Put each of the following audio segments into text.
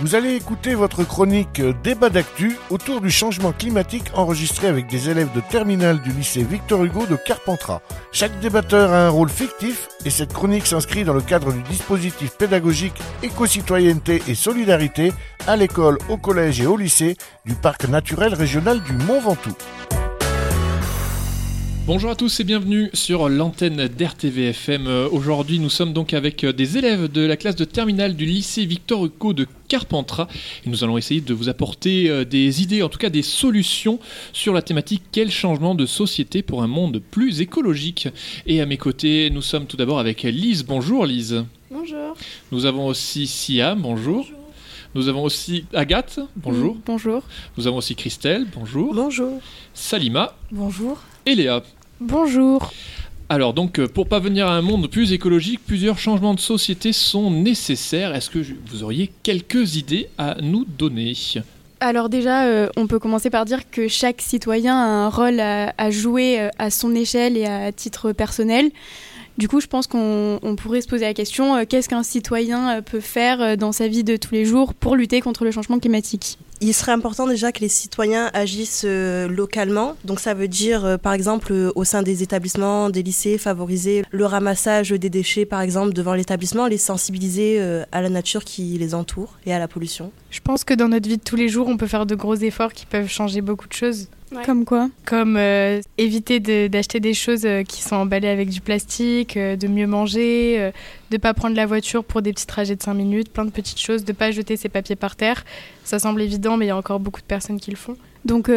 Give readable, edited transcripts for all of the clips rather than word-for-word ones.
Vous allez écouter votre chronique Débat d'actu autour du changement climatique enregistré avec des élèves de terminale du lycée Victor Hugo de Carpentras. Chaque débatteur a un rôle fictif et cette chronique s'inscrit dans le cadre du dispositif pédagogique Éco-citoyenneté et solidarité à l'école, au collège et au lycée du parc naturel régional du Mont Ventoux. Bonjour à tous et bienvenue sur l'antenne d'RTVFM. Aujourd'hui, nous sommes donc avec des élèves de la classe de terminale du lycée Victor Hugo de Carpentras et nous allons essayer de vous apporter des idées, en tout cas des solutions sur la thématique quel changement de société pour un monde plus écologique. Et à mes côtés, nous sommes tout d'abord avec Lise. Bonjour Lise. Bonjour. Nous avons aussi Siam. Bonjour. Bonjour. Nous avons aussi Agathe. Bonjour. Bonjour. Nous avons aussi Christelle. Bonjour. Bonjour. Salima. Bonjour. Et Léa. Bonjour. Alors donc, pour parvenir à un monde plus écologique, plusieurs changements de société sont nécessaires. Est-ce que vous auriez quelques idées à nous donner ? Alors déjà, on peut commencer par dire que chaque citoyen a un rôle à jouer à son échelle et à titre personnel. Du coup, je pense qu'on pourrait se poser la question, qu'est-ce qu'un citoyen peut faire dans sa vie de tous les jours pour lutter contre le changement climatique ? Il serait important déjà que les citoyens agissent localement. Donc ça veut dire, par exemple, au sein des établissements, des lycées, favoriser le ramassage des déchets, par exemple, devant l'établissement, les sensibiliser à la nature qui les entoure et à la pollution. Je pense que dans notre vie de tous les jours, on peut faire de gros efforts qui peuvent changer beaucoup de choses. Ouais. Comme quoi ? Comme éviter d'acheter des choses qui sont emballées avec du plastique, de mieux manger, de ne pas prendre la voiture pour des petits trajets de 5 minutes, plein de petites choses, de ne pas jeter ses papiers par terre. Ça semble évident, mais il y a encore beaucoup de personnes qui le font. Donc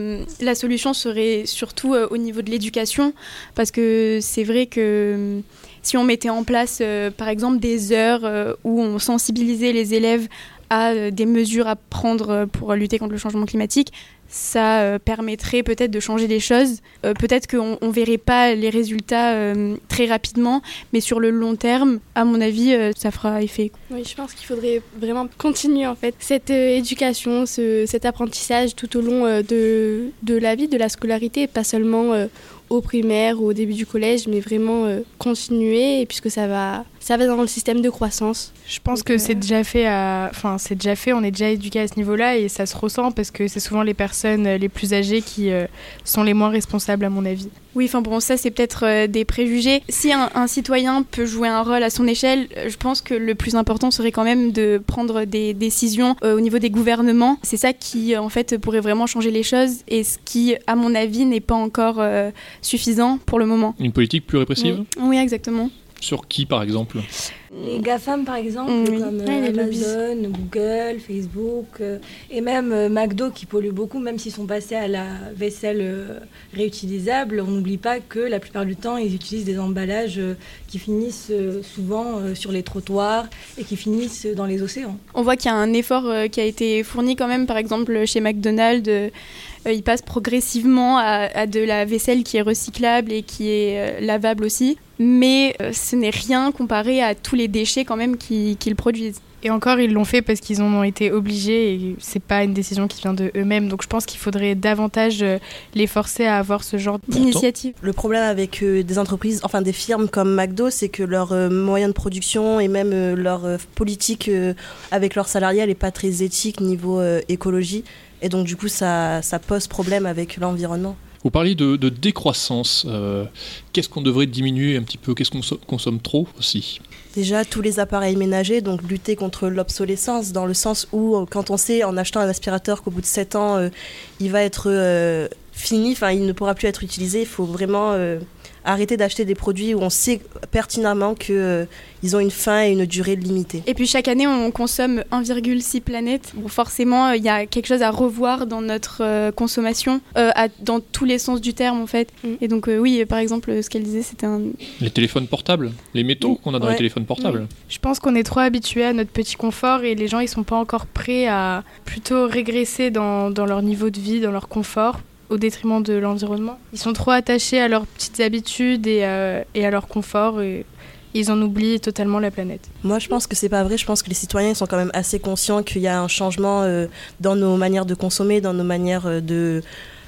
la solution serait surtout au niveau de l'éducation, parce que c'est vrai que si on mettait en place par exemple des heures où on sensibilisait les élèves à des mesures à prendre pour lutter contre le changement climatique, ça permettrait peut-être de changer les choses. Peut-être qu'on ne verrait pas les résultats très rapidement, mais sur le long terme, à mon avis, ça fera effet. Oui, je pense qu'il faudrait vraiment continuer en fait cette éducation, cet apprentissage tout au long de la vie, de la scolarité, pas seulement au primaire ou au début du collège, mais vraiment continuer, et puisque ça va dans le système de croissance. Je pense que c'est déjà fait, on est déjà éduqués à ce niveau-là et ça se ressent parce que c'est souvent les personnes les plus âgées qui sont les moins responsables à mon avis. Oui, enfin bon, ça c'est peut-être des préjugés. Si un citoyen peut jouer un rôle à son échelle, je pense que le plus important serait quand même de prendre des décisions au niveau des gouvernements. C'est ça qui en fait pourrait vraiment changer les choses et ce qui, à mon avis, n'est pas encore suffisant pour le moment. Une politique plus répressive ? Oui, exactement. Sur qui, par exemple ? Les GAFAM, par exemple, comme Amazon, Google, Facebook, et même McDo qui pollue beaucoup, même s'ils sont passés à la vaisselle réutilisable. On n'oublie pas que la plupart du temps, ils utilisent des emballages qui finissent souvent sur les trottoirs et qui finissent dans les océans. On voit qu'il y a un effort qui a été fourni quand même, par exemple, chez McDonald's. Ils passent progressivement à de la vaisselle qui est recyclable et qui est lavable aussi. Mais ce n'est rien comparé à tous les déchets quand même qu'ils produisent. Et encore, ils l'ont fait parce qu'ils en ont été obligés et c'est pas une décision qui vient de eux-mêmes. Donc je pense qu'il faudrait davantage les forcer à avoir ce genre d'initiative. Le problème avec des entreprises, enfin des firmes comme McDo, c'est que leurs moyens de production et même leur politique avec leurs salariés, elle n'est pas très éthique niveau écologie. Et donc du coup, ça pose problème avec l'environnement. Vous parliez de décroissance. Qu'est-ce qu'on devrait diminuer un petit peu ? Qu'est-ce qu'on consomme trop aussi ? Déjà, tous les appareils ménagers, donc lutter contre l'obsolescence, dans le sens où, quand on sait, en achetant un aspirateur, qu'au bout de 7 ans, il va être fini, il ne pourra plus être utilisé, il faut vraiment arrêter d'acheter des produits où on sait pertinemment qu'ils ont une fin et une durée limitée. Et puis chaque année, on consomme 1,6 planètes. Bon, forcément, il y a quelque chose à revoir dans notre consommation, dans tous les sens du terme en fait. Et donc oui, par exemple, ce qu'elle disait, c'était les téléphones portables, les métaux qu'on a dans les téléphones portables. Je pense qu'on est trop habitués à notre petit confort et les gens, ils sont pas encore prêts à plutôt régresser dans leur niveau de vie, dans leur confort, au détriment de l'environnement. Ils sont trop attachés à leurs petites habitudes et à leur confort et ils en oublient totalement la planète. Moi, je pense que c'est pas vrai. Je pense que les citoyens sont quand même assez conscients qu'il y a un changement dans nos manières de consommer, dans nos manières de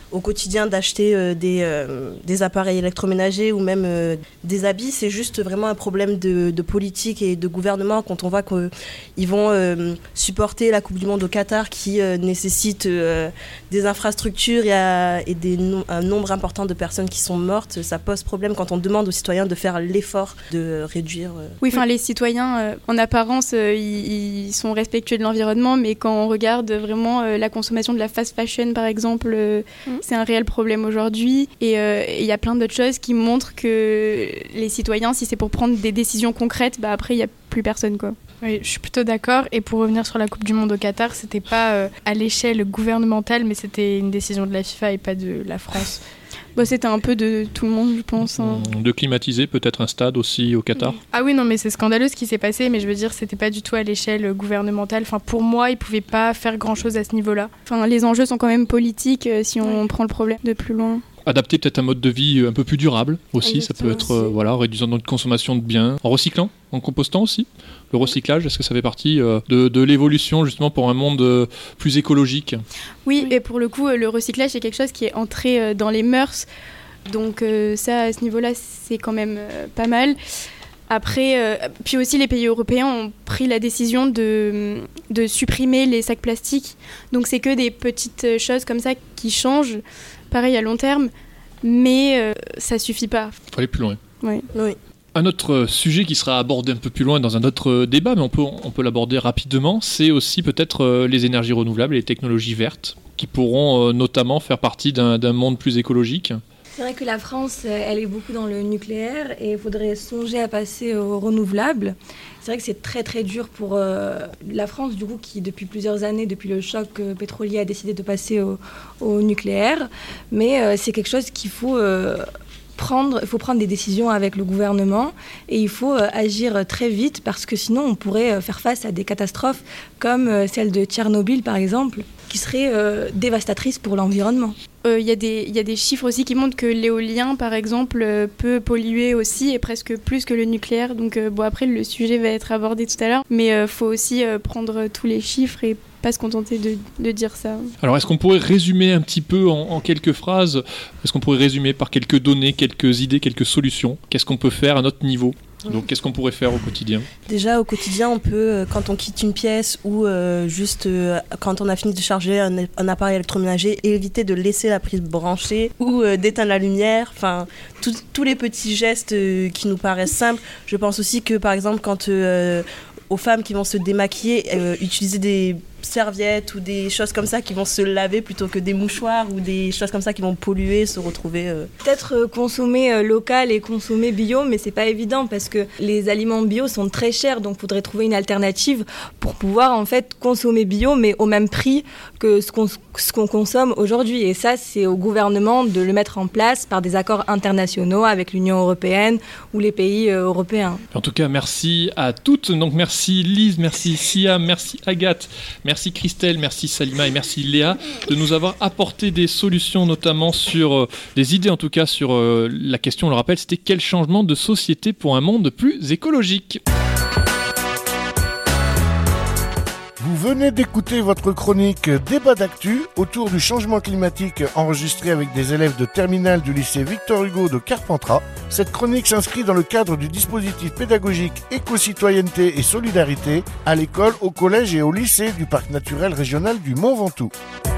au quotidien d'acheter des appareils électroménagers ou même des habits. C'est juste vraiment un problème de politique et de gouvernement quand on voit qu'ils vont supporter la Coupe du Monde au Qatar qui nécessite des infrastructures et un nombre important de personnes qui sont mortes. Ça pose problème quand on demande aux citoyens de faire l'effort de réduire. Oui, enfin les citoyens, en apparence, ils sont respectueux de l'environnement, mais quand on regarde vraiment la consommation de la fast fashion, par exemple, c'est un réel problème aujourd'hui. Et il y a plein d'autres choses qui montrent que les citoyens, si c'est pour prendre des décisions concrètes, après, il n'y a plus personne, quoi. Oui, je suis plutôt d'accord. Et pour revenir sur la Coupe du Monde au Qatar, c'était pas à l'échelle gouvernementale, mais c'était une décision de la FIFA et pas de la France. C'était un peu de tout le monde, je pense. De climatiser peut-être un stade aussi au Qatar. Ah oui, non, mais c'est scandaleux ce qui s'est passé, mais je veux dire, c'était pas du tout à l'échelle gouvernementale. Enfin, pour moi, ils pouvaient pas faire grand-chose à ce niveau-là. Enfin, les enjeux sont quand même politiques si on prend le problème de plus loin. Adapter peut-être un mode de vie un peu plus durable aussi. Exactement, ça peut être en réduisant notre consommation de biens, en recyclant, en compostant aussi. Le recyclage, est-ce que ça fait partie de l'évolution justement pour un monde plus écologique ? Oui, et pour le coup, le recyclage, c'est quelque chose qui est entré dans les mœurs. Donc ça, à ce niveau-là, c'est quand même pas mal. Après, puis aussi, les pays européens ont pris la décision de supprimer les sacs plastiques. Donc c'est que des petites choses comme ça qui changent, pareil à long terme, mais ça suffit pas. Il faut aller plus loin. Oui. Un autre sujet qui sera abordé un peu plus loin dans un autre débat, mais on peut l'aborder rapidement, c'est aussi peut-être les énergies renouvelables et les technologies vertes, qui pourront notamment faire partie d'un monde plus écologique. C'est vrai que la France, elle est beaucoup dans le nucléaire et il faudrait songer à passer au renouvelable. C'est vrai que c'est très très dur pour la France, du coup, qui depuis plusieurs années, depuis le choc pétrolier, a décidé de passer au nucléaire. Mais c'est quelque chose qu'il faut prendre des décisions avec le gouvernement et il faut agir très vite parce que sinon on pourrait faire face à des catastrophes comme celle de Tchernobyl par exemple, qui serait dévastatrice pour l'environnement. Il y a des chiffres aussi qui montrent que l'éolien, par exemple, peut polluer aussi et presque plus que le nucléaire. Donc après, le sujet va être abordé tout à l'heure. Mais il faut aussi prendre tous les chiffres et pas se contenter de dire ça. Alors, est-ce qu'on pourrait résumer un petit peu en quelques phrases ? Est-ce qu'on pourrait résumer par quelques données, quelques idées, quelques solutions ? Qu'est-ce qu'on peut faire à notre niveau ? Donc, qu'est-ce qu'on pourrait faire au quotidien ? Déjà, au quotidien, on peut, quand on quitte une pièce ou juste quand on a fini de charger un appareil électroménager, éviter de laisser la prise branchée ou d'éteindre la lumière. Enfin, tous les petits gestes qui nous paraissent simples. Je pense aussi que, par exemple, quand aux femmes qui vont se démaquiller, utiliser des serviettes ou des choses comme ça qui vont se laver plutôt que des mouchoirs ou des choses comme ça qui vont polluer, se retrouver... Peut-être consommer local et consommer bio, mais c'est pas évident parce que les aliments bio sont très chers, donc il faudrait trouver une alternative pour pouvoir en fait consommer bio, mais au même prix que ce qu'on consomme aujourd'hui. Et ça, c'est au gouvernement de le mettre en place par des accords internationaux avec l'Union européenne ou les pays européens. En tout cas, merci à toutes. Donc merci Lise, merci Sia, merci Agathe, merci Christelle, merci Salima et merci Léa de nous avoir apporté des solutions, notamment sur des idées en tout cas sur la question, on le rappelle, c'était quel changement de société pour un monde plus écologique. Vous venez d'écouter votre chronique Débat d'actu autour du changement climatique enregistrée avec des élèves de terminale du lycée Victor Hugo de Carpentras. Cette chronique s'inscrit dans le cadre du dispositif pédagogique Éco-citoyenneté et Solidarité à l'école, au collège et au lycée du Parc naturel régional du Mont Ventoux.